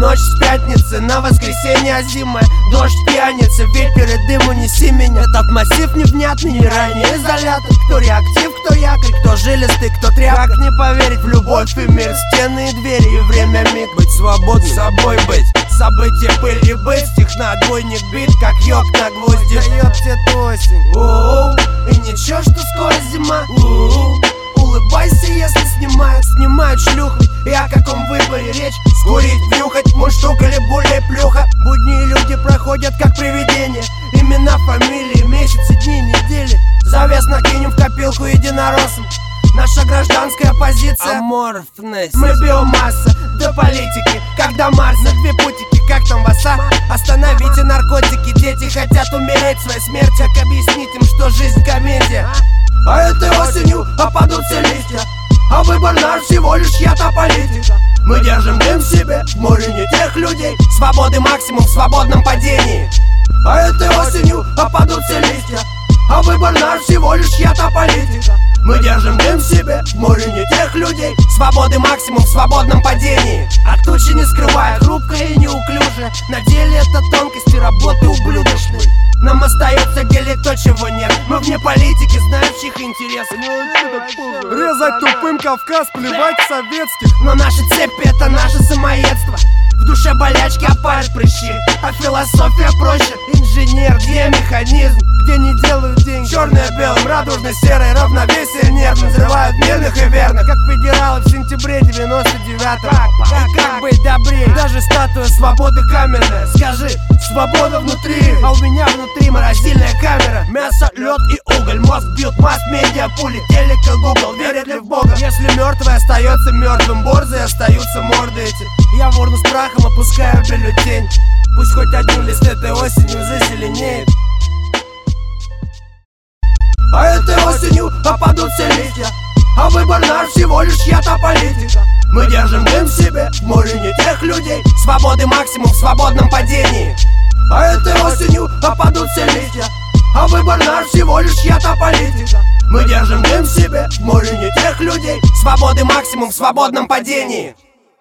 Ночь с пятницы на воскресенье озимая. Дождь пьяница, ветер и дым, унеси меня. Этот массив невнятный, не ранее изолятор. Кто реактив, кто якорь, кто жилистый, кто тряпка. Как не поверить в любовь и мир, стены и двери и время миг. Быть свободным, собой быть, события пыль и быть. Стих на отбойник бит, как йог на гвозди. Да ёптит осень, и ничего, что скоро зима. Улыбайся, если снимают шлюх. И о каком выборе речь? Скурить, внюхать, мундштук или более плюха. Будние люди проходят как привидения. Имена, фамилии, месяцы, дни, недели. Завес накинем в копилку единороссом. Наша гражданская позиция аморфность. Мы биомасса, до политики, как до Марса. Две путики, как там васа. Остановите наркотики, дети хотят умереть своей смертью. Как объяснить им, что жизнь комедия? А этой осенью опадут все листья, а выбор наш всего лишь чья-то политика. Мы держим дым в себе, в море не тех людей. Свободы максимум в свободном падении. А этой осенью опадут все листья, а выбор наш всего лишь чья-то политика. Мы держим дым в себе, в море не тех людей. Свободы максимум в свободном падении. От тучи не скрывая, хрупкая и неуклюжая. На деле это тонкости работы ублюдочной. Нам остается делить то, чего нет. Мы вне политики, знаем, в чьих интересах. Резать тупым Кавказ, плевать в советских. Но наши цепи — это наше самоедство. В душе болячки опают прыщи, а философия проще. Инженер, где механизм, где не делают деньги. Черное белым, радужно-серое, равновесие нервно. Взрывают мирных и верных, как федералы в сентябре 99-го. И как быть добрее? Даже статуя свободы каменная. Скажи, свобода внутри, а у меня внутри морозильная камера. Мясо, лед и уголь, мозг бьют масс-медиа, пули, телек и гугл. Верят ли в Бога? Если мертвый остается мертвым, борзые остаются морды эти. Я в урну с прахом опускаю бюллетень. Пусть хоть один лист этой осенью зазеленеет. А этой осенью опадут все листья, а выбор наш всего лишь чья-то политика. Мы держим дым в себе, в море не тех людей. Свободы максимум в свободном падении. А этой осенью опадут все листья, а выбор наш всего лишь чья-то политика. Мы держим дым в себе, в море не тех людей. Свободы максимум в свободном падении.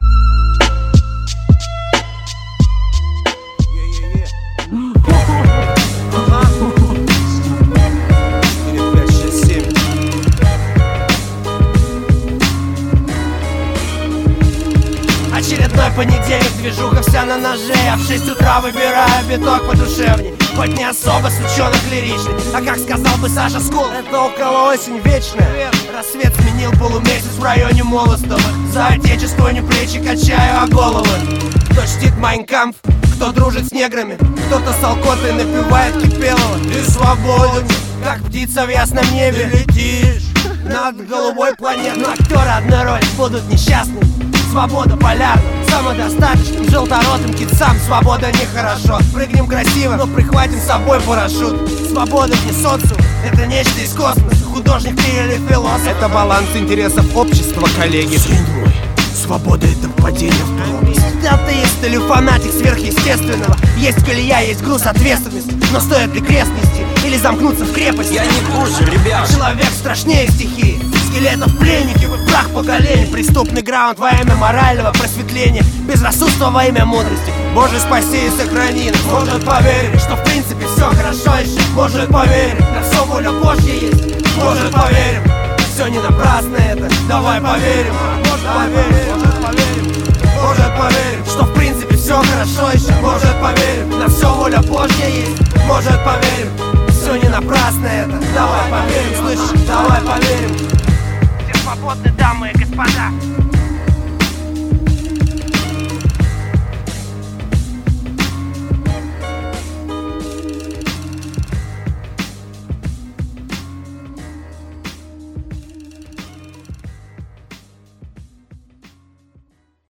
Очередной понедельник, движуха вся на ноже. Я в 6 утра выбираю биток подушевней. Хоть не особо сучонок лиричный, а как сказал бы Саша Скул, это около осень вечная. Рассвет сменил полумесяц в районе Молостовых. За отечество не плечи качаю, а головы. Кто чтит Майн Кампф, кто дружит с неграми, кто-то с Алкотой напевает Кипелова. Ты свободен, как птица в ясном небе. Летишь над голубой планетой. Но актеры одной роли будут несчастны. Свобода полярна, самодостаточным желторотым китцам. Свобода нехорошо, прыгнем красиво, но прихватим с собой парашют. Свобода не социум, это нечто из космоса. Художник ты или философ, это баланс интересов общества, коллеги. Сын мой, свобода — это падение в пропасть. Атеист или фанатик сверхъестественного. Есть колея, есть груз ответственности. Но стоит ли крест нести или замкнуться в крепость? Я не пушу, ребят. Человек страшнее стихии. Скелетов пленники, вы прах поколений. Преступный граунд во имя морального просветления. Безрассудство во имя мудрости. Боже, спаси и сохрани нас. Может, поверим, что в принципе все хорошо еще. Может, поверим, на все воля Божья есть. Может, поверим, все не напрасно это. Давай поверим. Может, поверим, может, поверим. Может, поверим, что в принципе все хорошо еще. Может, поверим, на все воля Божья есть. Может, поверим, все не напрасно это. Давай поверим, слышишь, давай поверим. Все свободны, дамы и господа.